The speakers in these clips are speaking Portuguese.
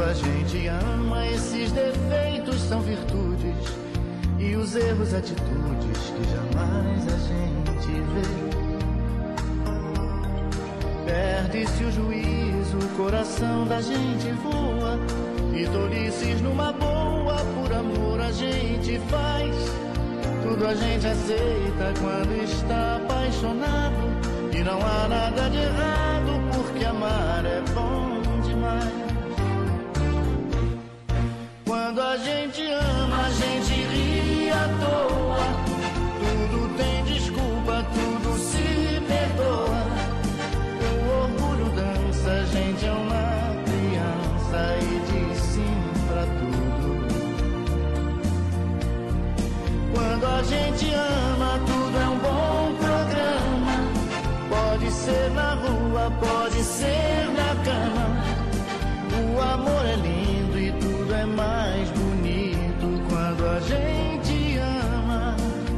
a gente ama, esses defeitos são virtudes, e os erros, atitudes que jamais a gente vê. Perde-se o juízo, o coração da gente voa, e tolices numa boa, por amor a gente faz. Tudo a gente aceita quando está apaixonado, e não há nada de errado, porque amar é bom demais. Quando a gente ama, a gente ri à toa, tudo tem desculpa, tudo se perdoa. O orgulho dança, a gente é uma criança e diz sim pra tudo. Quando a gente ama, tudo é um bom programa. Pode ser na rua, pode ser na cama. O amor é lindo e tudo é mais bonito quando a gente ama.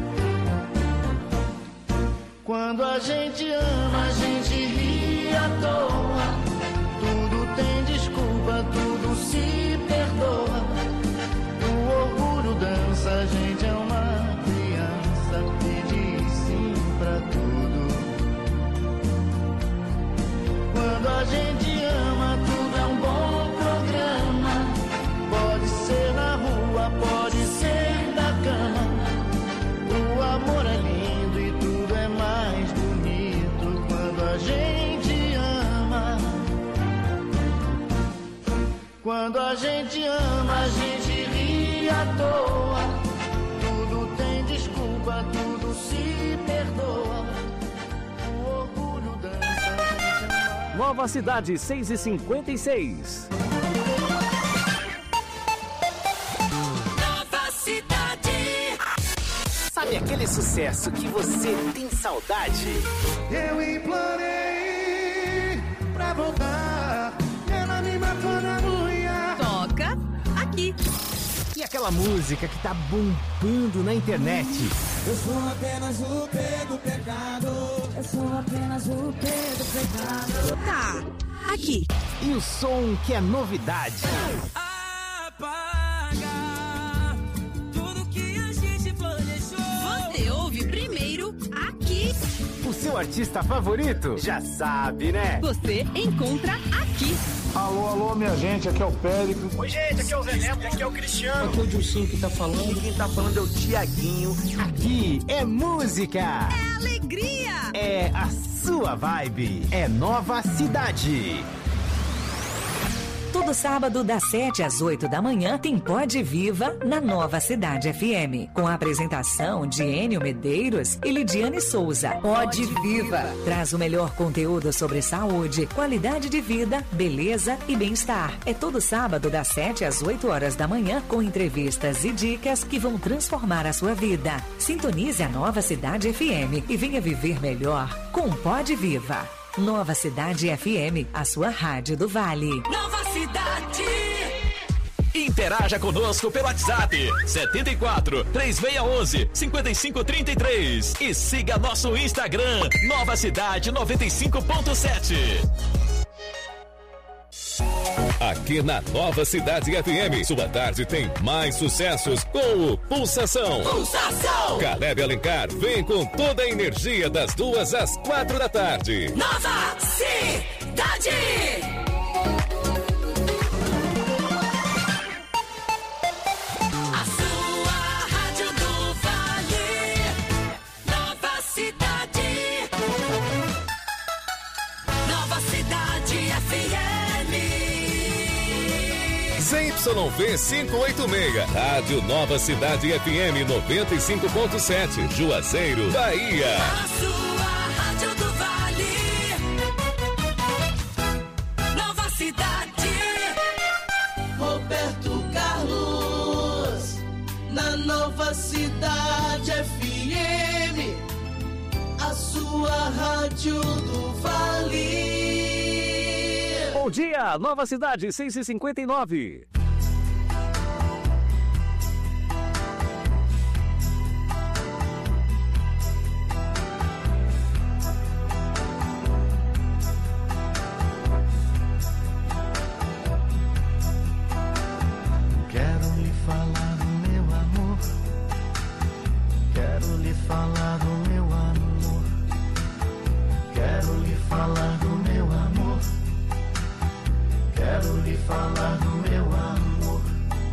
Quando a gente ama, a gente ri à toa, tudo tem desculpa, tudo se perdoa. O orgulho dança, a gente é uma criança que diz sim pra tudo. Quando a gente ama, tudo é um bom programa. Pode ser na rua, pode ser na cama. O amor é lindo e tudo é mais bonito quando a gente ama. Quando a gente ama, a gente ri à toa, tudo tem desculpa, tudo se perdoa. O orgulho dança. Nova Cidade 6h56. Nova Cidade. Sabe aquele sucesso que você tem saudade? Eu implorei pra voltar, ela me matou na unha. Toca aqui. E aquela música que tá bombando na internet? Eu sou apenas o P do pecado. Eu sou apenas o P do pecado. Tá aqui. E o som que é novidade? Apaga tudo que a gente planejou. Você ouve primeiro aqui. O seu artista favorito? Já sabe, né? Você encontra aqui. Alô, alô, minha gente, aqui é o Périco. Oi, gente, aqui é o Zé Neto, aqui é o Cristiano. Aqui é o Dilcinho que tá falando. E quem tá falando é o Tiaguinho. Aqui é música. É alegria. É a sua vibe. É Nova Cidade. Todo sábado, das 7 às 8 da manhã, tem Pode Viva na Nova Cidade FM. Com a apresentação de Enio Medeiros e Lidiane Souza. Pode Viva traz o melhor conteúdo sobre saúde, qualidade de vida, beleza e bem-estar. É todo sábado, das 7 às 8 horas da manhã, com entrevistas e dicas que vão transformar a sua vida. Sintonize a Nova Cidade FM e venha viver melhor com Pode Viva. Nova Cidade FM, a sua rádio do Vale. Nova Cidade. Interaja conosco pelo WhatsApp 74 3611 5533 e siga nosso Instagram Nova Cidade 95.7. Aqui na Nova Cidade FM, sua tarde tem mais sucessos com o Pulsação. Pulsação. Caleb Alencar vem com toda a energia das 2 às 4 da tarde. Nova Cidade. A sua rádio do Vale. Nova Cidade. Nova Cidade FM. ZYV 586, Rádio Nova Cidade FM 95.7, Juazeiro, Bahia. A sua rádio do Vale. Nova Cidade. Roberto Carlos, na Nova Cidade FM, a sua rádio do Vale. Bom dia, Nova Cidade 6h59. falar do meu amor.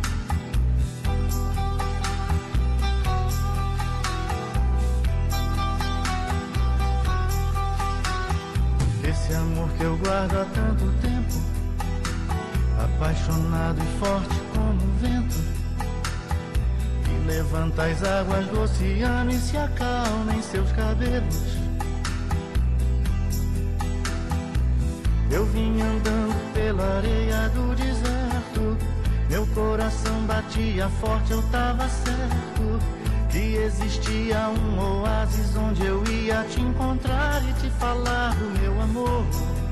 Esse amor que eu guardo há tanto tempo, apaixonado e forte como o vento, que levanta as águas do oceano e se acalma em seus cabelos. Eu vim andando pela areia do deserto, meu coração batia forte, eu tava certo que existia um oásis onde eu ia te encontrar e te falar do meu amor.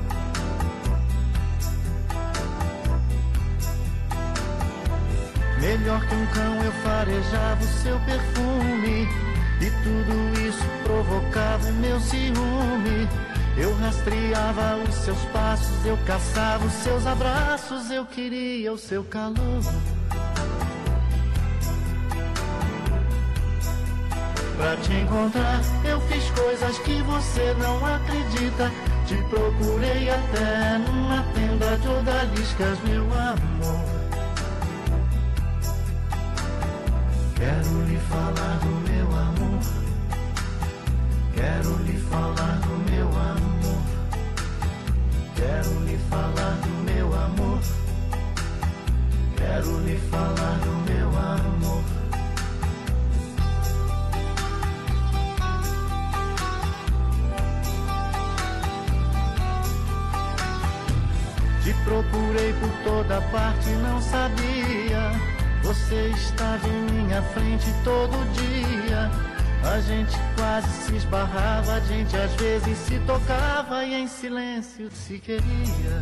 Melhor que um cão eu farejava o seu perfume, e tudo isso provocava o meu ciúme. Eu rastreava os seus passos, eu caçava os seus abraços, eu queria o seu calor. Pra te encontrar eu fiz coisas que você não acredita. Te procurei até numa tenda de odaliscas, meu amor. Quero lhe falar do meu amor. Quero lhe falar do meu amor. Quero lhe falar do meu amor. Quero lhe falar do meu amor. Te procurei por toda parte, não sabia. Você estava em minha frente todo dia. A gente quase se esbarrava, a gente às vezes se tocava e em silêncio se queria.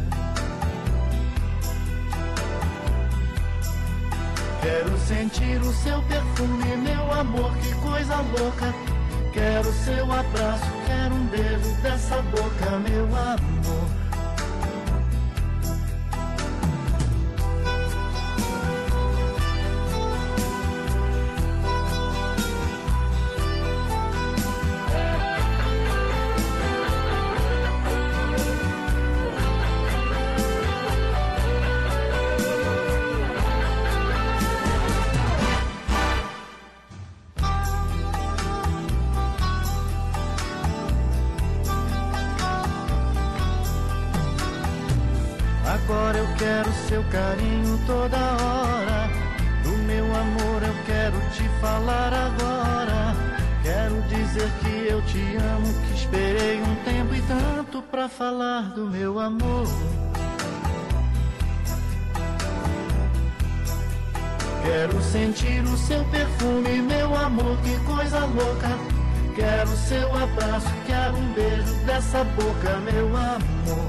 Quero sentir o seu perfume, meu amor, que coisa louca. Quero seu abraço, quero um beijo dessa boca, meu amor. Agora eu quero seu carinho toda hora. Do meu amor eu quero te falar agora. Quero dizer que eu te amo, que esperei um tempo e tanto pra falar do meu amor. Quero sentir o seu perfume, meu amor, que coisa louca. Quero seu abraço, quero um beijo dessa boca, meu amor.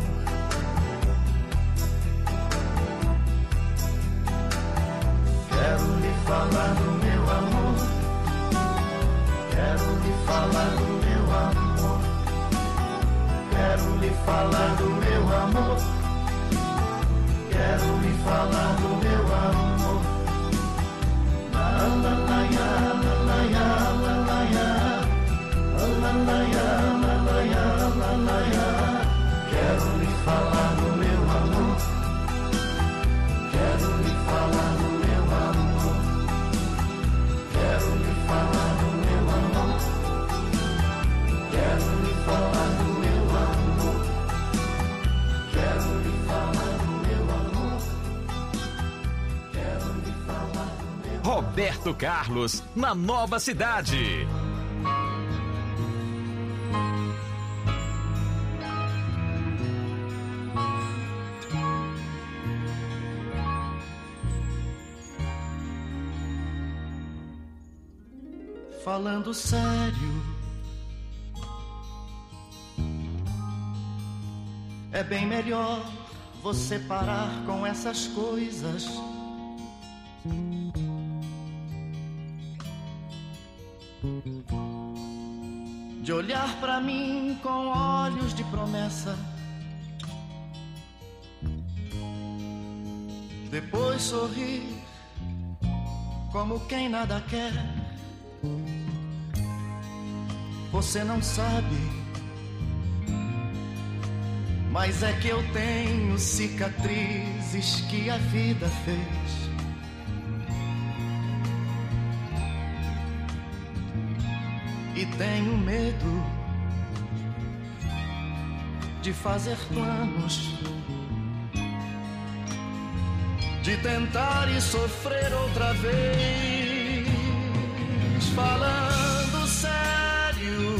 Quero lhe falar do meu amor. Quero lhe falar do meu amor. Quero lhe falar do meu amor. Quero lhe falar do meu amor. La la la ya, la la ya, la la ya. La la ya, la la ya, la la ya. Quero lhe falar do meu amor. Quero lhe falar do meu amor. Quero lhe falar do meu amor. Quero lhe falar do meu amor. Quero lhe falar do meu amor. Quero lhe falar do meu amor. Roberto Carlos, na Nova Cidade. Falando sério, é bem melhor você parar com essas coisas. De olhar pra mim com olhos de promessa, depois sorrir como quem nada quer. Você não sabe, mas é que eu tenho cicatrizes que a vida fez. E tenho medo de fazer planos, de tentar e sofrer outra vez. Falando sério,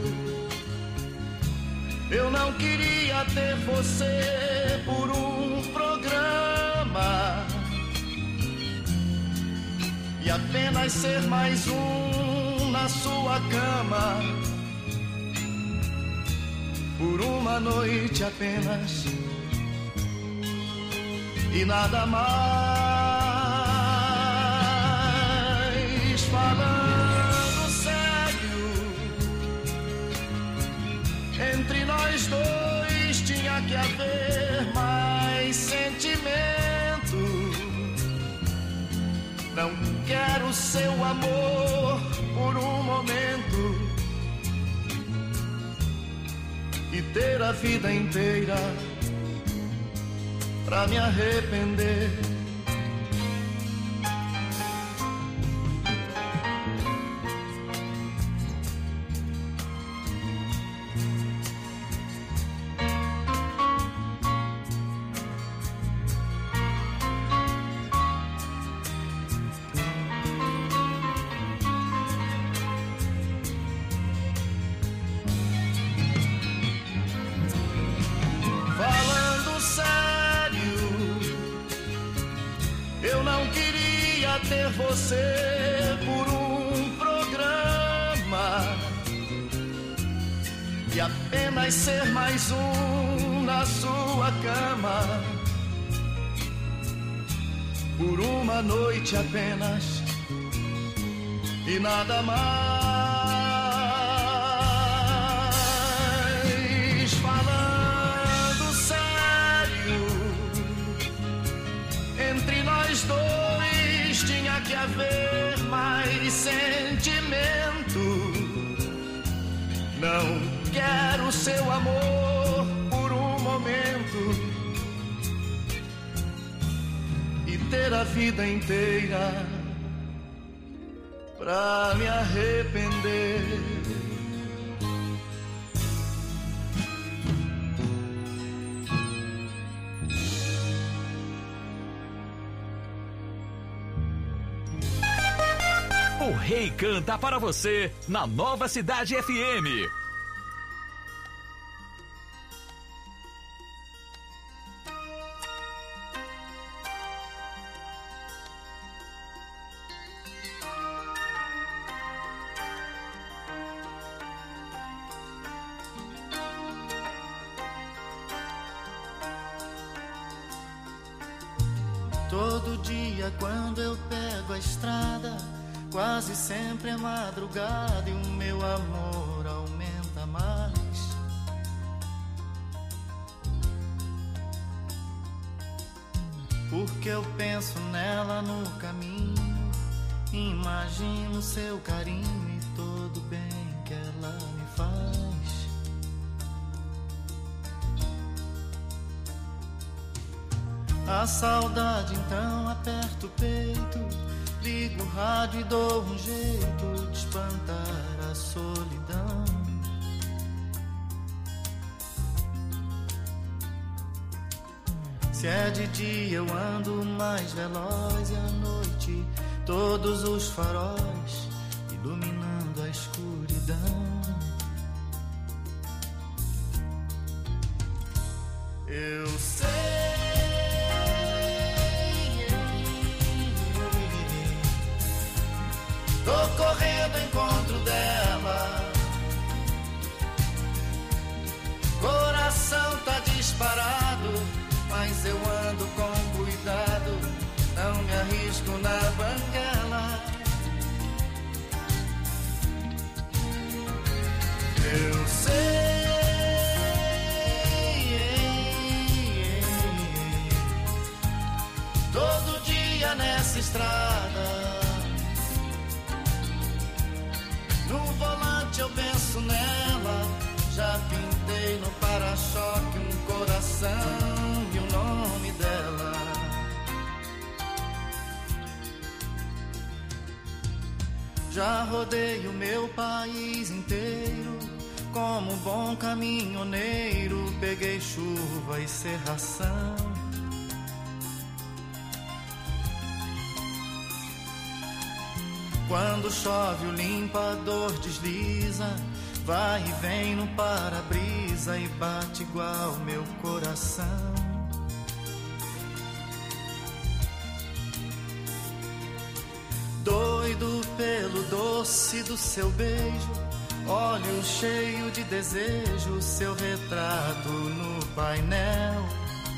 eu não queria ter você por um programa e apenas ser mais um na sua cama, por uma noite apenas e nada mais. Falando sério, entre nós dois tinha que haver mais sentimento. Não quero seu amor por um momento e ter a vida inteira pra me arrepender. Ter você por um programa e apenas ser mais um na sua cama, por uma noite apenas e nada mais. Falando sério, entre nós dois tinha que haver mais sentimento. Não quero seu amor por um momento e ter a vida inteira pra me arrepender. O Rei canta para você na Nova Cidade FM. Todo dia quando eu pego a estrada, quase sempre é madrugada e o meu amor aumenta mais. Porque eu penso nela no caminho, imagino seu carinho e todo bem que ela me faz. A saudade então aperta o peito, ligo o rádio e dou um jeito de espantar a solidão. Se é de dia eu ando mais veloz e à noite todos os faróis iluminando a escuridão. Eu sei, tô correndo ao encontro dela, coração tá disparado, mas eu ando com cuidado, não me arrisco na banguela. Eu sei, todo dia nessa estrada, no volante eu penso nela, já pintei no para-choque um coração coração e o nome dela. Já rodei o meu país inteiro, como bom caminhoneiro, peguei chuva e cerração. Quando chove o limpador desliza, vai e vem no para-brisa e bate igual meu coração. Doido pelo doce do seu beijo, olho cheio de desejo, seu retrato no painel.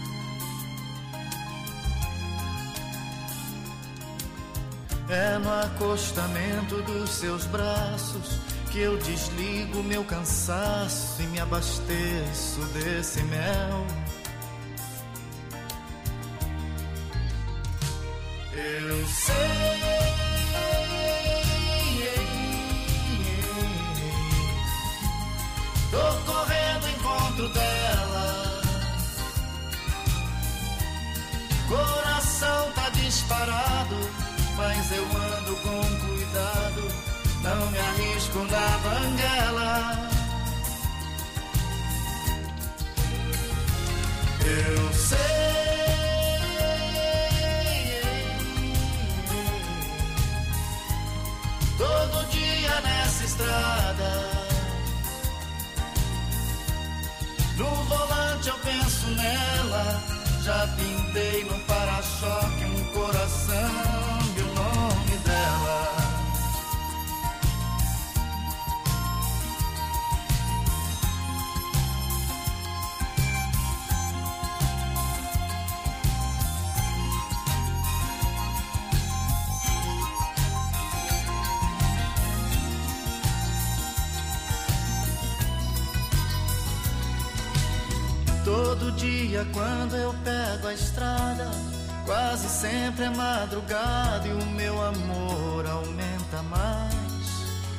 É no acostamento dos seus braços que eu desligo meu cansaço e me abasteço desse mel. Eu sei, tô correndo ao encontro dela, coração tá disparado, mas eu ando com cuidado, não me arrisco na banguela. Eu sei, todo dia nessa estrada, no volante eu penso nela, já pintei no para-choque um coração. Todo dia quando eu pego a estrada, quase sempre é madrugada e o meu amor aumenta mais.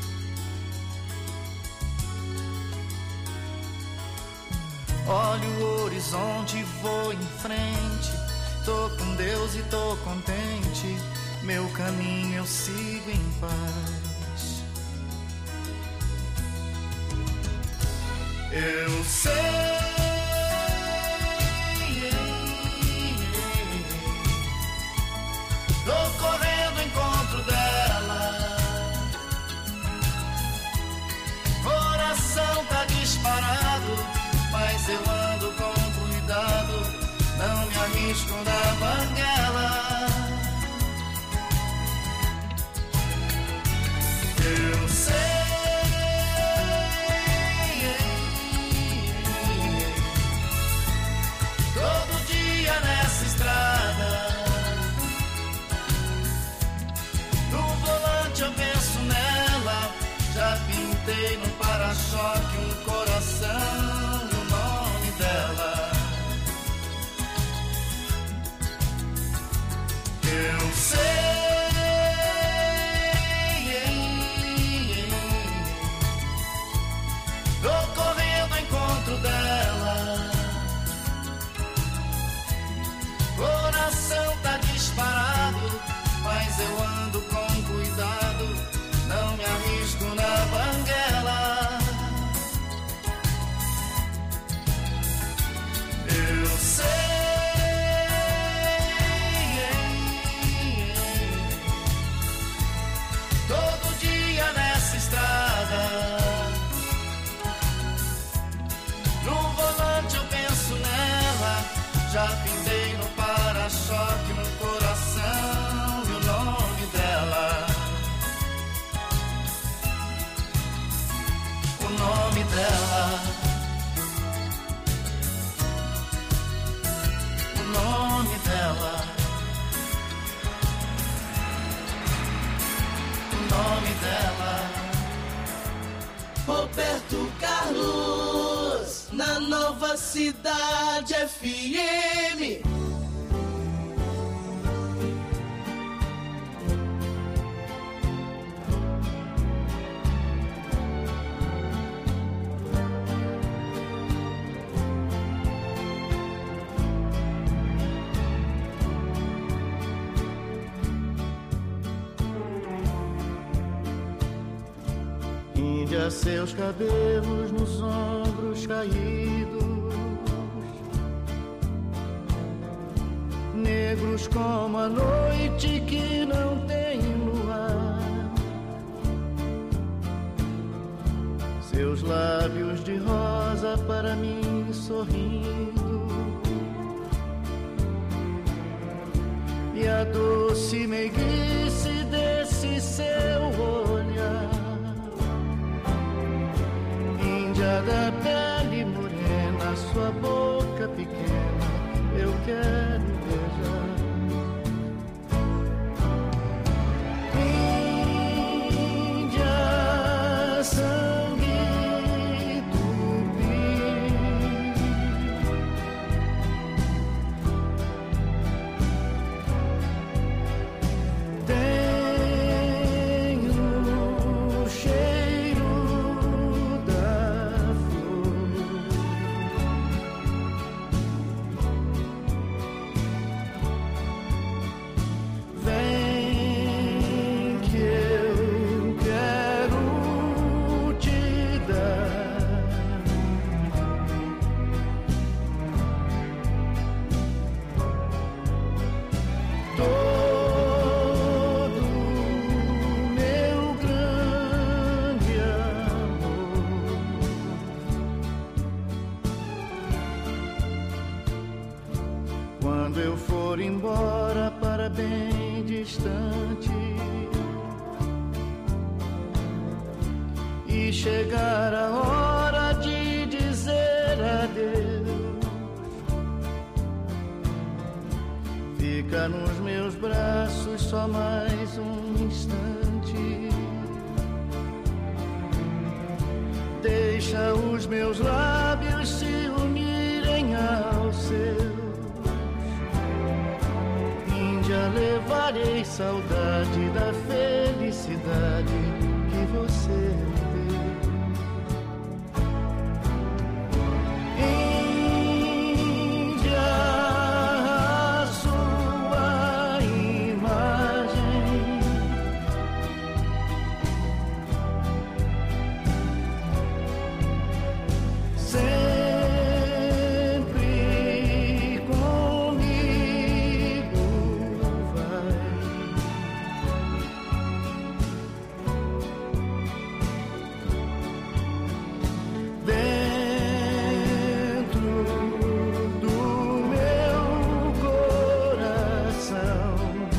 Olho o horizonte, vou em frente, tô com Deus e tô contente, meu caminho eu sigo em paz. Eu sei, tô correndo ao encontro dela, coração tá disparado, mas eu ando com cuidado, não me arrisco na banguela. Eu sei, todo dia nessa estrada, eu penso nela, já pintei no para-choque um coração e o nome dela. Eu sei, tô correndo ao encontro dela, coração tá disparado, mas eu ando com cuidado, não me arrisco na banguela. Eu sei, todo dia nessa estrada, no volante eu penso nela, já pintei no para-choque um coração e o nome dela. O nome dela, o nome dela, o nome dela. Roberto Carlos, na Nova Cidade FM. Veja seus cabelos nos ombros caídos, negros como a noite que não tem luar. Seus lábios de rosa para mim sorrindo, e a doce meiguice desse seu olhar. Índia da pele morena, sua boca pequena, eu quero beijar. Índia, sangue tupi, tenho o cheiro da flor. Vem que eu quero te dar todo meu grande amor. Quando eu for embora para bem distante e chegar a hora de dizer adeus, fica nos meus braços só mais um instante. Deixa os meus lábios se unirem aos seus. Índia, levarei saudade da felicidade que você me deu. Índia, a sua imagem sempre comigo vai. Dentro do meu coração,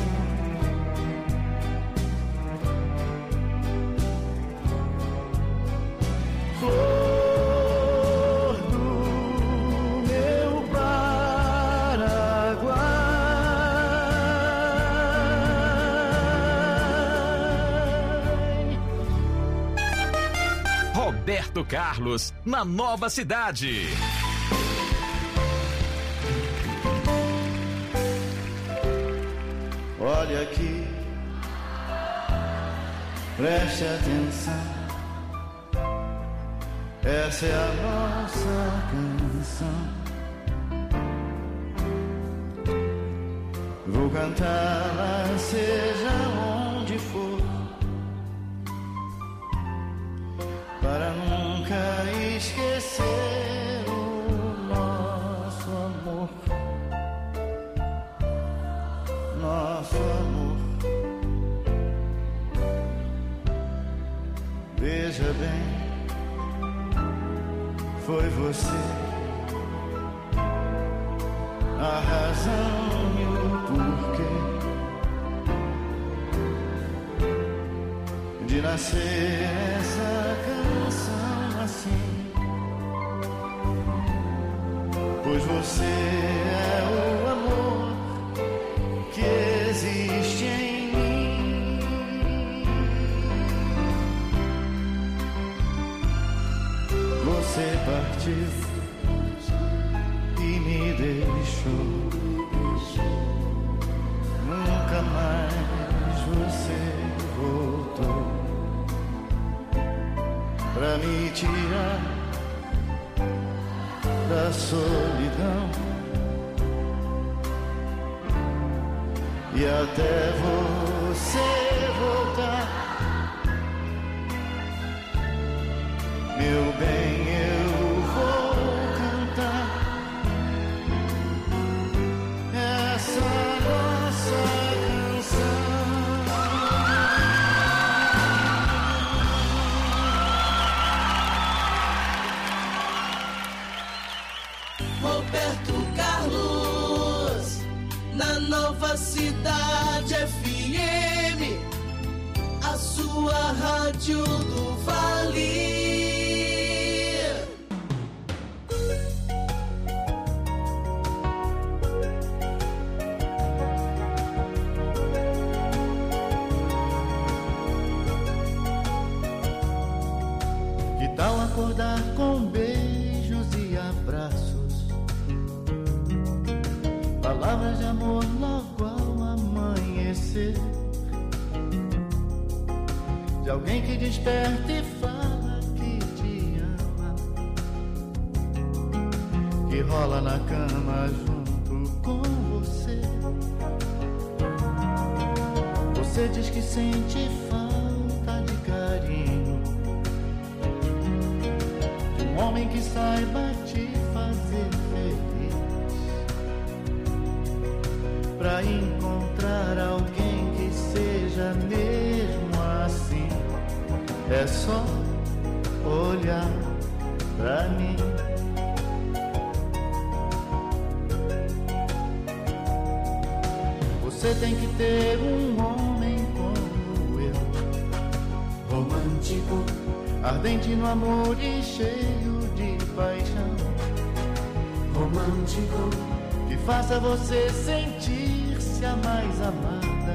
flor do meu Paraguai. Roberto Carlos, na Nova Cidade. Olha aqui, preste atenção, essa é a nossa canção. Vou cantá-la seja onde for, para nunca esquecer o nosso amor. Nosso amor. Veja bem, foi você a razão e o porquê de nascer essa canção assim. Pois você é o amor que existe em mim. Você partiu e me deixou, nunca mais você voltou pra me tirar da solidão. E até você voltar, Cidade FM, a sua rádio do Vale. Que tal acordar com beijos e abraços, palavras de amor logo ao amanhecer, de alguém que desperta e fala que te ama, que rola na cama junto com você. Você diz que sente falta de carinho, de um homem que saiba te fazer feliz. Pra encontrar alguém que seja mesmo assim, é só olhar pra mim. Você tem que ter um homem como eu, romântico, ardente no amor e cheio de paixão. Romântico, que faça você sentir-se a mais amada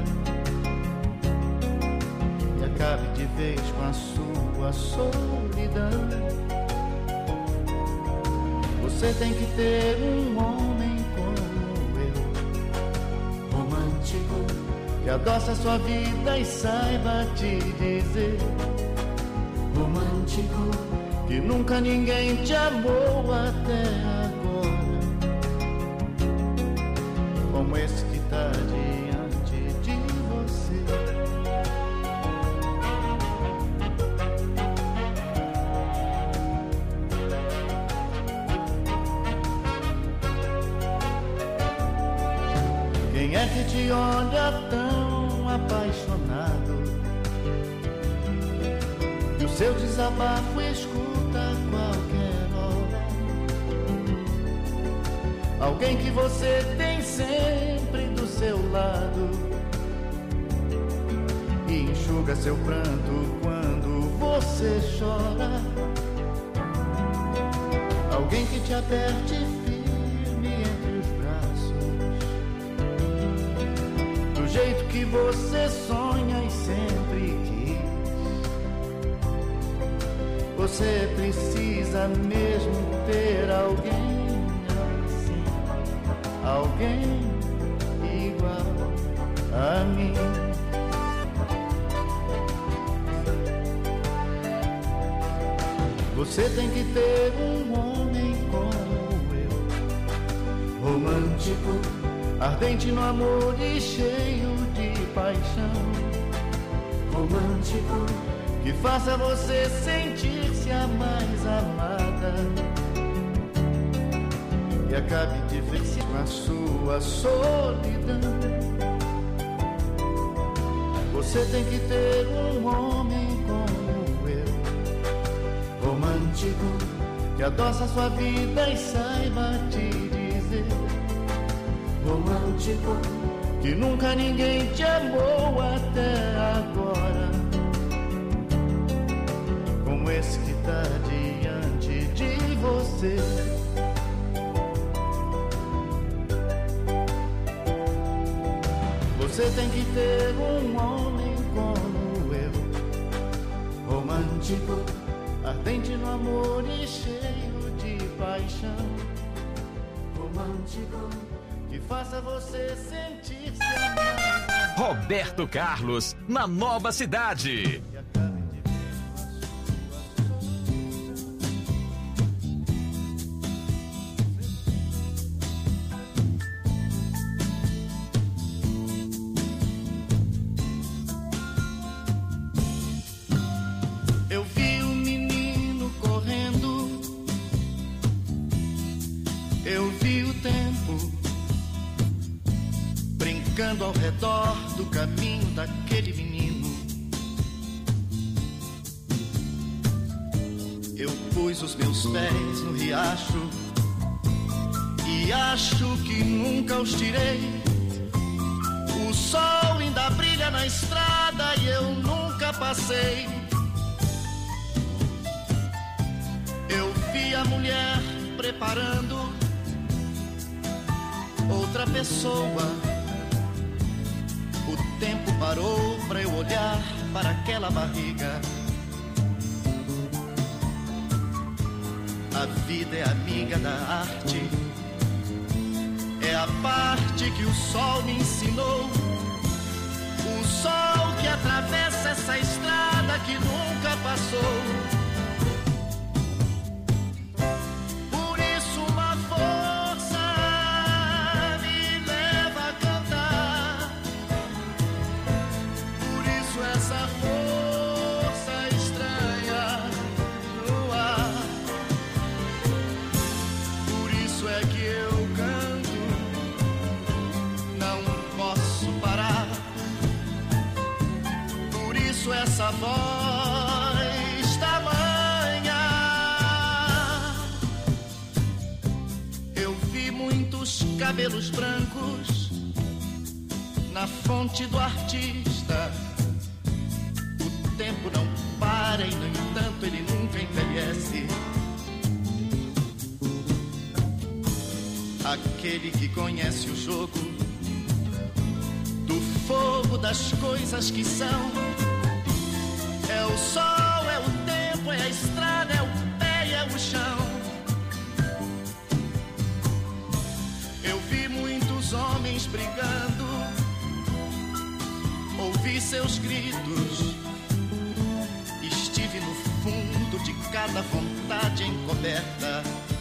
e acabe de vez com a sua solidão. Você tem que ter um homem como eu, romântico, que adoça a sua vida e saiba te dizer. Romântico, que nunca ninguém te amou até agora, como esse que tá diante de você. Quem é que te olha tão apaixonado, e o seu desabafo escuta a qualquer hora? Alguém que você tem sempre do seu lado e enxuga seu pranto quando você chora. Alguém que te aperte firme entre os braços, do jeito que você sonha e sempre quis. Você precisa mesmo ter alguém assim, alguém igual a mim. Você tem que ter um homem como eu, romântico, ardente no amor e cheio de paixão. Romântico, que faça você sentir-se a mais amada e acabe de ver-se com a sua solidão. Você tem que ter um homem como eu, romântico, que adoça a sua vida e saiba te dizer. Romântico, que nunca ninguém te amou até agora, como esse que tá diante de você. Você tem que ter um homem como eu, romântico, ardente no amor e cheio de paixão. Romântico, que faça você sentir-se amado. Roberto Carlos, na Nova Cidade. Eu vi um menino correndo, eu vi o tempo brincando ao redor do caminho daquele menino. Eu pus os meus pés no riacho e acho que nunca os tirei. Os passei. Eu vi a mulher preparando outra pessoa. O tempo parou pra eu olhar para aquela barriga. A vida é amiga da arte, é a parte que o sol me ensinou. O sol que atravessa essa estrada que nunca passou. Por isso uma força me leva a cantar. Por isso essa força estranha no ar. Por isso é que eu canto, não posso parar. Por isso essa voz tamanha. Eu vi muitos cabelos brancos na fonte do artista. O tempo não para e, no entanto, ele nunca envelhece. Aquele que conhece o jogo do fogo das coisas que são. É o sol, é o tempo, é a estrada, é o pé e é o chão. Eu vi muitos homens brigando, ouvi seus gritos, estive no fundo de cada vontade encoberta.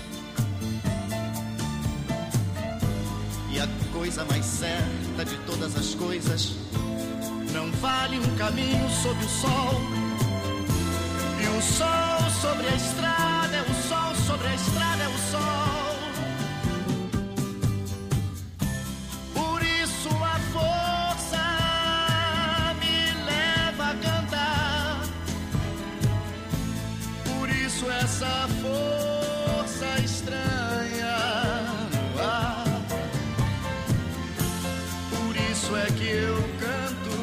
E a coisa mais certa de todas as coisas, não vale um caminho sob o sol. E o sol sobre a estrada é o sol, sobre a estrada é o sol. Por isso a força me leva a cantar. Por isso essa força estranha no ar. Por isso é que eu canto,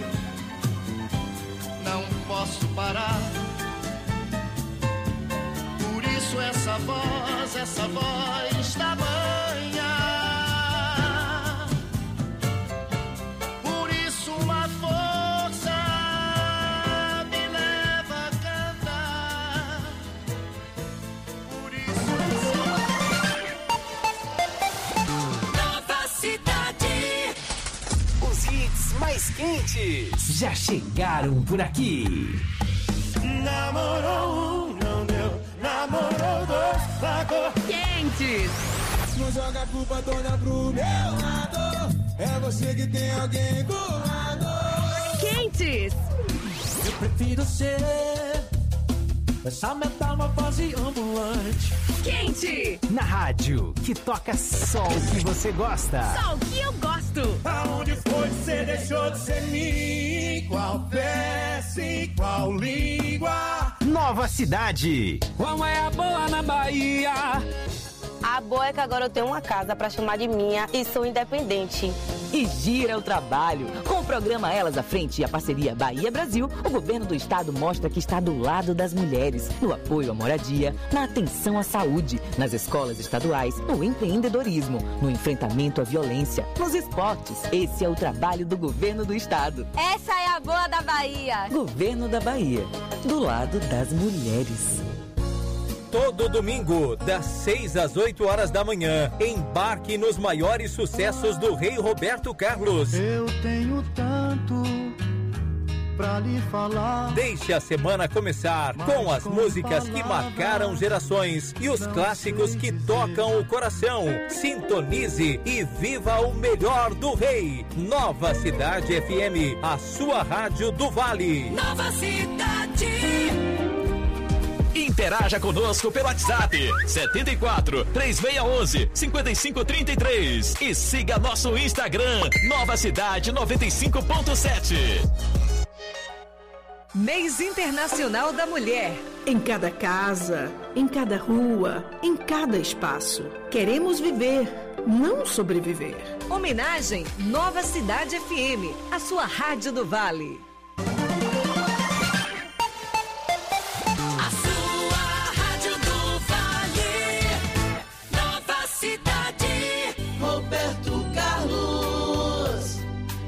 não posso parar. Por isso essa voz tamanha. Por isso uma força me leva a cantar. Por isso Nova Cidade. Os hits mais quentes já chegaram por aqui. Namorou um, não deu. Namorou dois, largou. Quentes. Não joga a culpa toda pro meu lado. É você que tem alguém do lado. Quentes. Eu prefiro ser essa metamorfose ambulante. Quente. Na rádio, que toca só o que você gosta. Só o que eu gosto. Aonde foi que você deixou de ser mim? Qual peça e qual língua? Nova Cidade. Qual é a boa na Bahia? A boa é que agora eu tenho uma casa pra chamar de minha e sou independente. E gira o trabalho. Com o programa Elas à Frente e a parceria Bahia-Brasil, o governo do estado mostra que está do lado das mulheres, no apoio à moradia, na atenção à saúde, nas escolas estaduais, no empreendedorismo, no enfrentamento à violência, nos esportes. Esse é o trabalho do governo do estado. Essa é a boa da Bahia. Governo da Bahia, do lado das mulheres. Todo domingo, das 6 às 8 horas da manhã, embarque nos maiores sucessos do rei Roberto Carlos. Eu tenho tanto pra lhe falar. Deixe a semana começar com as músicas que marcaram gerações e os clássicos que tocam o coração. Sintonize e viva o melhor do rei. Nova Cidade FM, a sua rádio do Vale. Nova Cidade. Interaja conosco pelo WhatsApp 74 3611 5533 e siga nosso Instagram Nova Cidade 95.7. Mês Internacional da Mulher. Em cada casa, em cada rua, em cada espaço. Queremos viver, não sobreviver. Homenagem Nova Cidade FM, a sua rádio do Vale.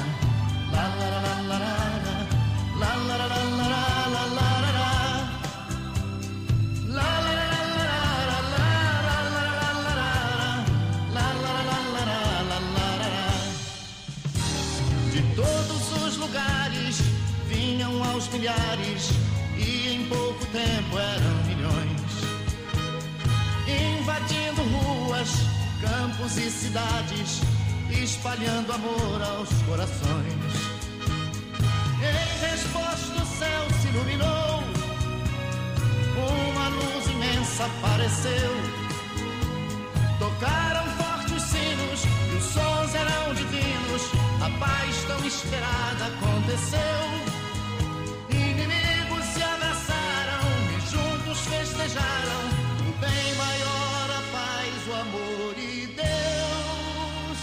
De todos os lugares vinham aos milhares e em pouco tempo eram milhões, invadindo ruas, campos e cidades, espalhando amor aos corações. Em resposta o céu se iluminou, uma luz imensa apareceu. Tocaram fortes os sinos e os sons eram divinos. A paz tão esperada aconteceu. Inimigos se abraçaram e juntos festejaram o bem maior, a paz, o amor e Deus.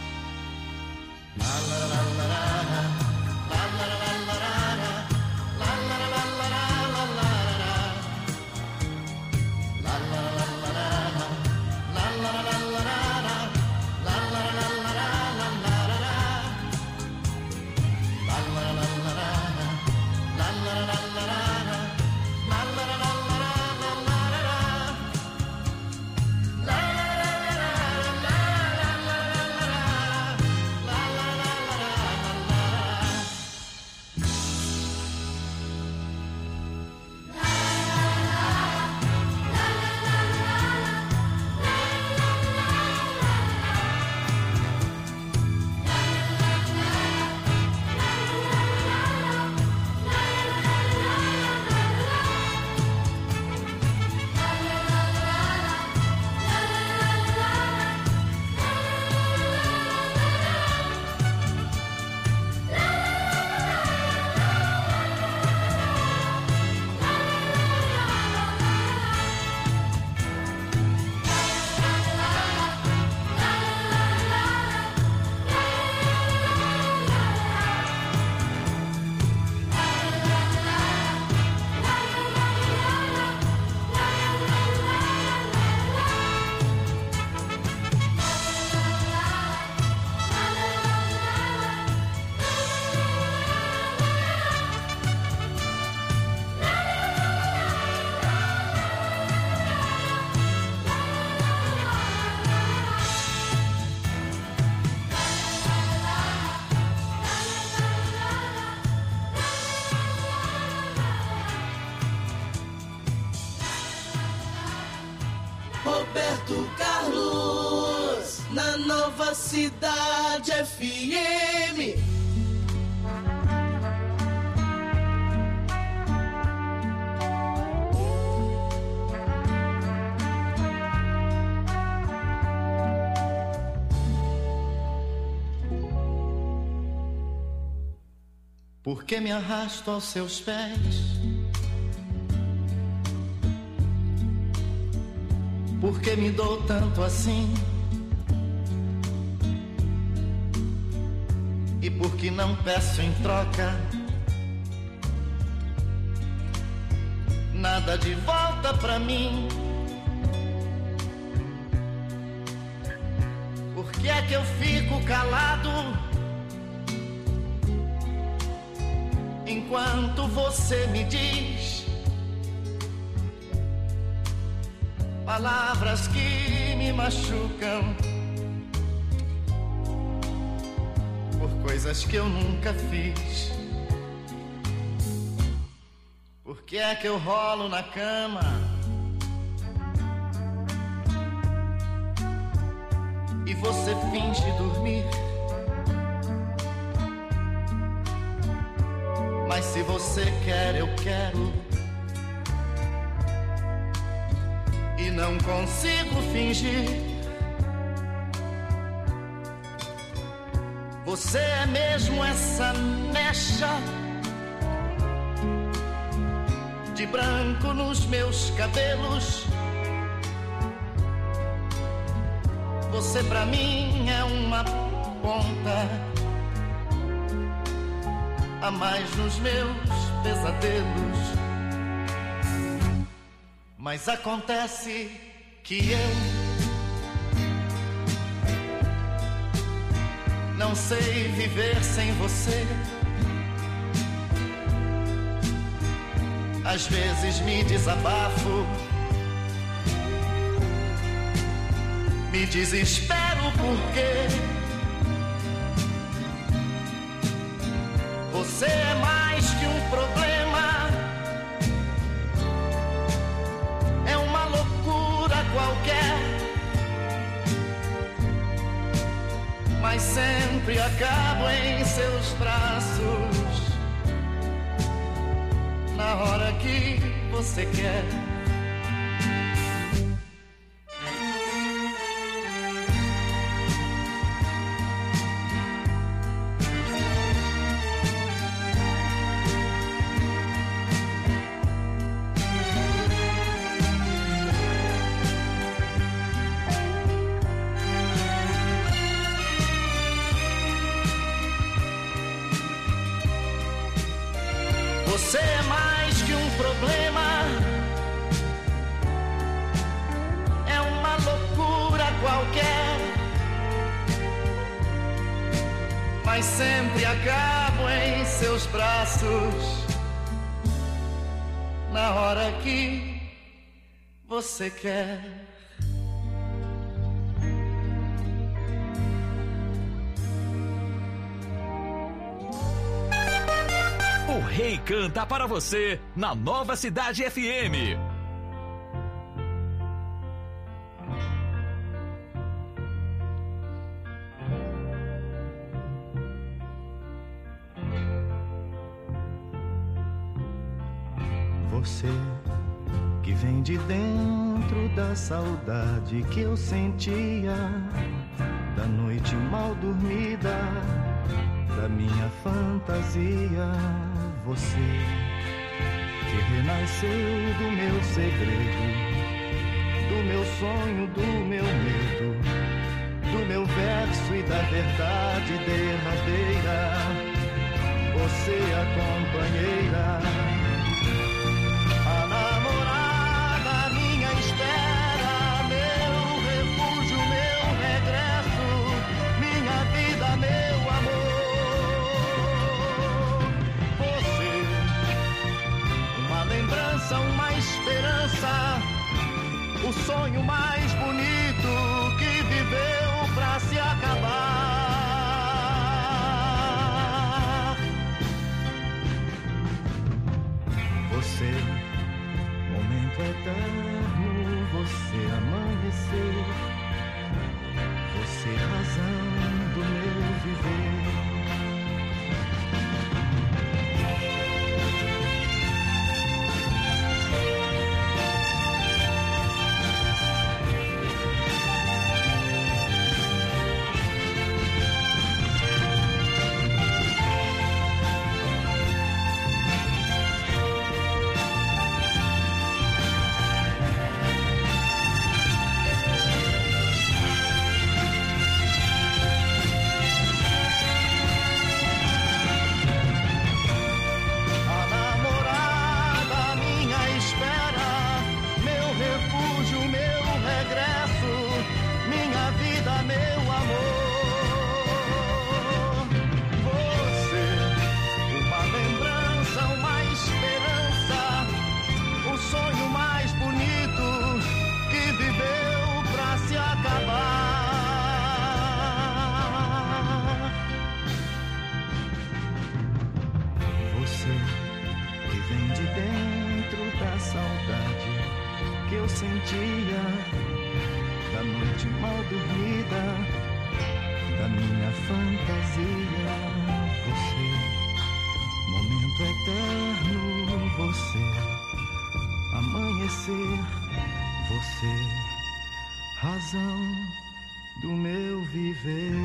La la la la la, la la la la la, la la la la la, la la la la, la la la la la, la la la la la, la la la la la, la la la la. Roberto Carlos, na Nova Cidade FM. Por que me arrasto aos seus pés? Por que me dou tanto assim? E por que não peço em troca nada de volta pra mim? Por que é que eu fico calado enquanto você me diz palavras que me machucam por coisas que eu nunca fiz? Por que é que eu rolo na cama e você finge dormir? Mas se você quer, eu quero. E não consigo fingir. Você é mesmo essa mecha de branco nos meus cabelos. Você pra mim é uma ponta a mais nos meus pesadelos. Mas acontece que eu não sei viver sem você. Às vezes me desabafo, me desespero porque você é mais que um problema, é uma loucura qualquer, mas sempre acabo em seus braços na hora que você quer. Você é mais que um problema, é uma loucura qualquer, mas sempre acabo em seus braços na hora que você quer. O Rei canta para você na Nova Cidade FM. Você que vem de dentro da saudade que eu sentia, da noite mal dormida, da minha fantasia. Você que renasceu do meu segredo, do meu sonho, do meu medo, do meu verso e da verdade derradeira. Você a companheira, a namorada, minha espera, meu refúgio, meu regresso, minha vida, meu amor. Lembrança, uma esperança, o sonho mais bonito que viveu pra se acabar. Você, momento eterno, você amanhecer, você razão do meu viver. Sentia da noite mal dormida, da minha fantasia. Você, momento eterno, você, amanhecer, você, razão do meu viver.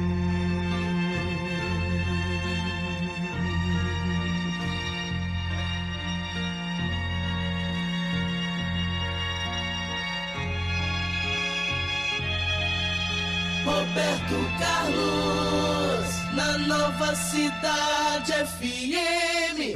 Roberto Carlos, na Nova Cidade FM.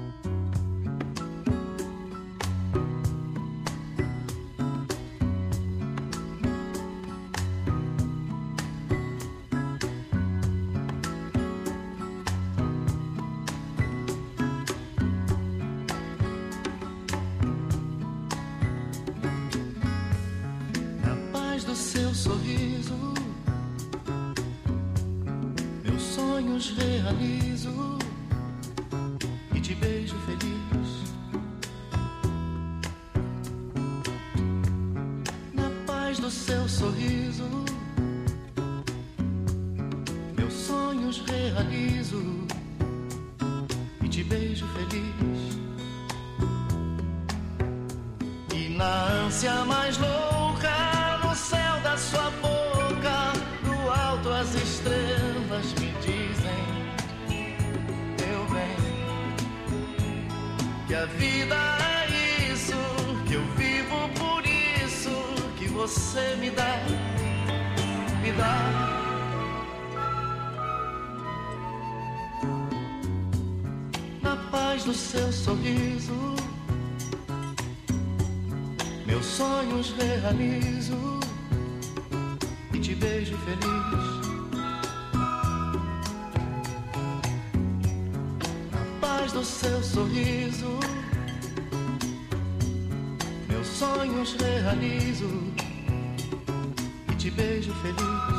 Na paz do seu sorriso, sonhos realizo e te beijo feliz. Na paz do seu sorriso, meus sonhos realizo e te beijo feliz. E na ânsia mais louca, no céu da sua boca, do alto as estrelas me dizem, meu bem, que a vida é isso, que eu vivo por isso, que você me dá, me dá. Na paz do seu sorriso, meus sonhos realizo e te beijo feliz. Do seu sorriso, meus sonhos realizo e te beijo feliz.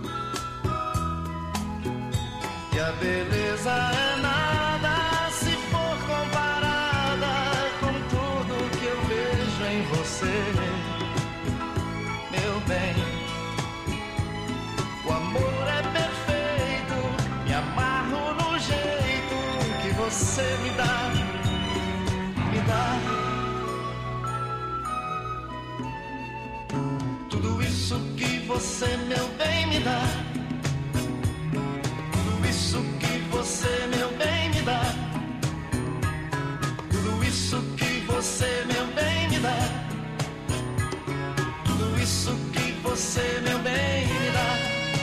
E a beleza é nada se for comparada com tudo que eu vejo em você, meu bem. O amor é perfeito, me amarro no jeito que você me dá, me dá. Tudo isso que você, meu bem, me dá. Tudo isso que você, meu bem, me dá. Tudo isso que você, meu bem, me dá. Tudo isso que você, meu bem, me dá.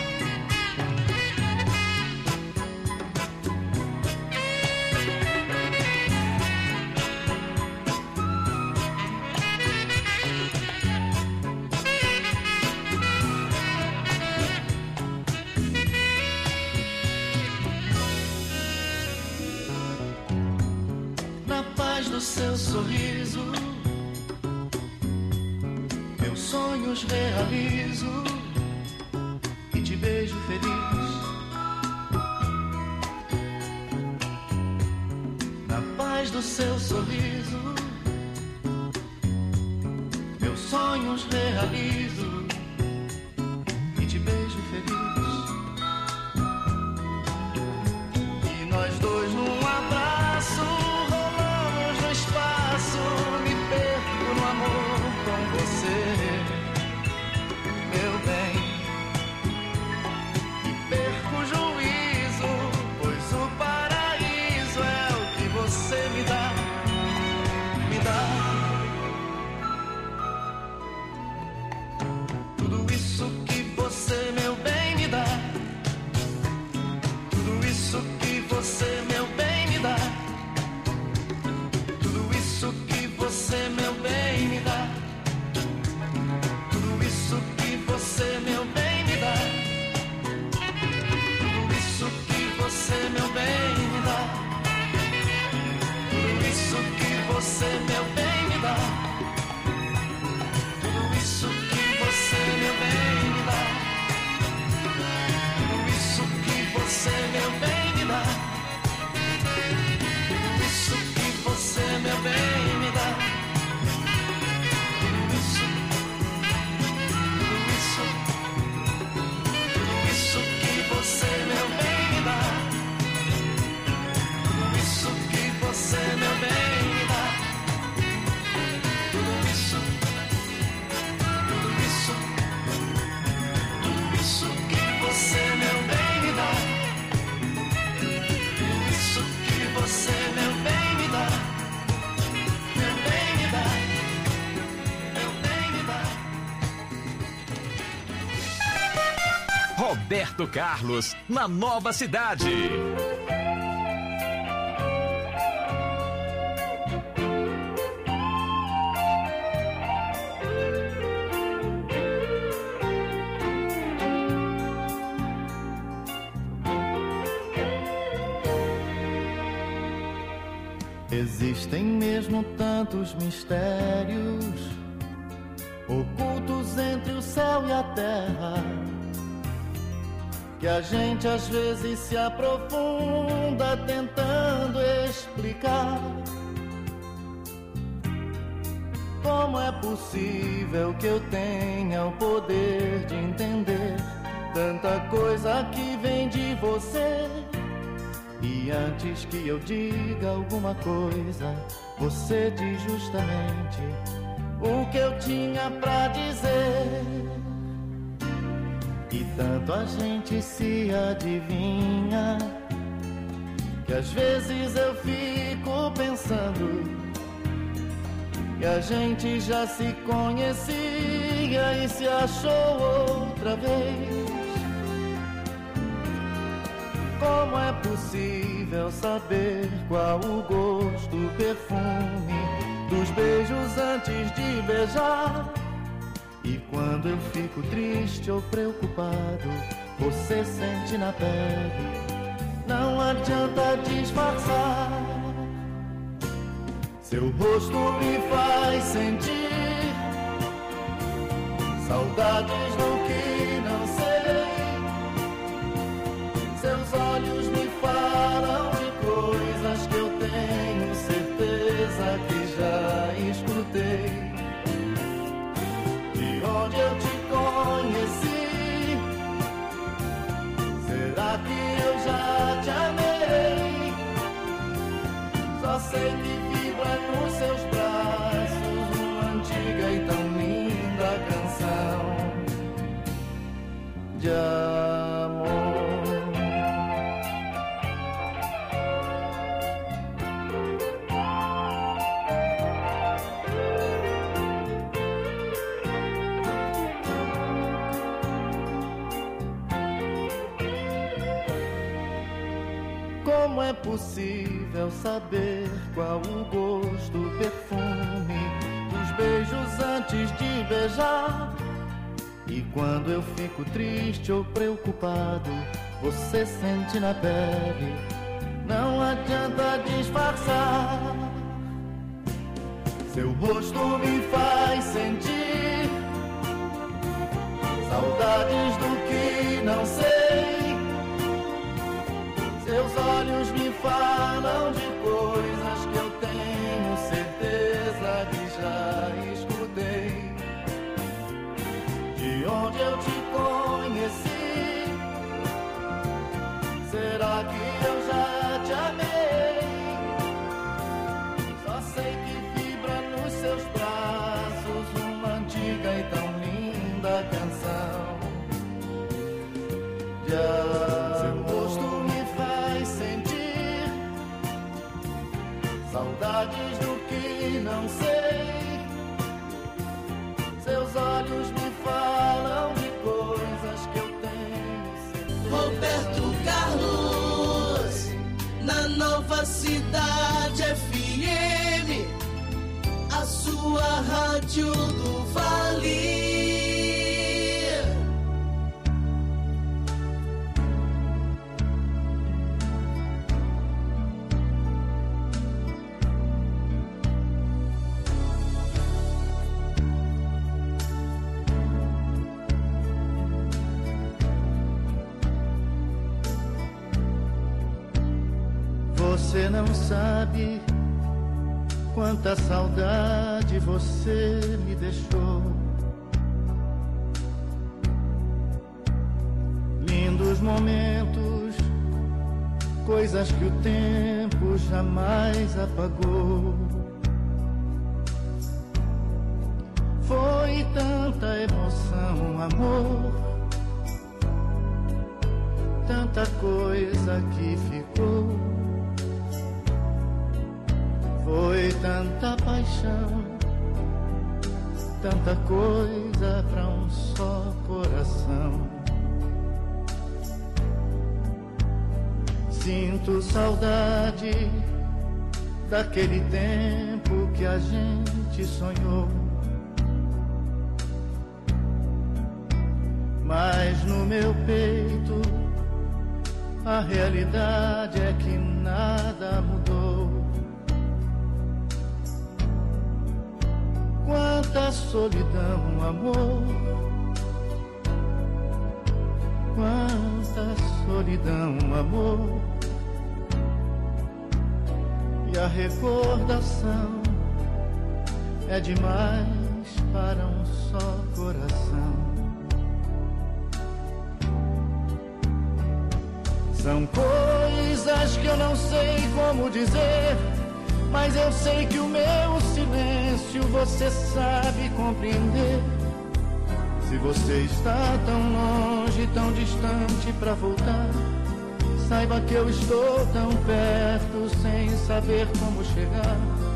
Do seu sorriso, meus sonhos realizo e te beijo feliz. Na paz do seu sorriso, meus sonhos realizo e te beijo feliz. E nós dois num abraço rolamos no espaço, me perco no amor com você, meu bem. E perco o juízo, pois o paraíso é o que você me dá, me dá. Tudo isso que você, meu bem, me dá. Tudo isso que você, meu bem, me dá. Tudo isso que você, meu bem, me dá. Tudo isso que você, meu bem, me dá. Tudo isso que você, meu bem, me dá. Tudo isso que você, meu bem, me dá. Tudo isso que você, meu bem, me dá. Tudo isso que você, meu bem, me dá. Tudo isso que você, meu bem, me dá. Tudo isso que você, meu bem, me dá. Tudo isso que você, meu bem, me dá. Tudo isso que você, meu bem, me dá. Tudo isso que você, meu bem, me dá. Meu bem, me dá. Meu bem, me dá. Roberto Carlos, na Nova Cidade. Existem mesmo tantos mistérios ocultos entre o céu e a terra, que a gente às vezes se aprofunda tentando explicar. Como é possível que eu tenha o poder de entender tanta coisa que vem de você? E antes que eu diga alguma coisa, você diz justamente o que eu tinha pra dizer. E tanto a gente se adivinha, que às vezes eu fico pensando que a gente já se conhecia e se achou outra vez. Como é possível saber qual o gosto, o perfume dos beijos antes de beijar? E quando eu fico triste ou preocupado, você sente na pele, não adianta disfarçar. Seu rosto me faz sentir saudades do que não sei. Seus olhos me falam de coisas que eu tenho certeza que já escutei. De onde eu te conheci, será que eu já te amei? Só sei que vibra nos seus braços uma antiga e tão linda canção de amor. Como é possível saber qual o gosto, o perfume dos beijos antes de beijar? E quando eu fico triste ou preocupado, você sente na pele, não adianta disfarçar. Seu rosto me faz sentir saudades do que não sei. Seus olhos me falam de coisas que eu tenho certeza que já escutei. não sei. Seus olhos me falam de coisas que eu tenho. Roberto Carlos, na Nova Cidade FM, a sua rádio do Vale. Você não sabe quanta saudade você me deixou. Lindos momentos, coisas que o tempo jamais apagou. Foi tanta emoção, amor, tanta coisa que ficou. Foi tanta paixão, tanta coisa pra um só coração. Sinto saudade daquele tempo que a gente sonhou. Mas no meu peito a realidade é que nada mudou. Quanta solidão, amor, quanta solidão, amor. E a recordação é demais para um só coração. São coisas que eu não sei como dizer, mas eu sei que o meu silêncio você sabe compreender. Se você está tão longe, tão distante pra voltar, saiba que eu estou tão perto sem saber como chegar.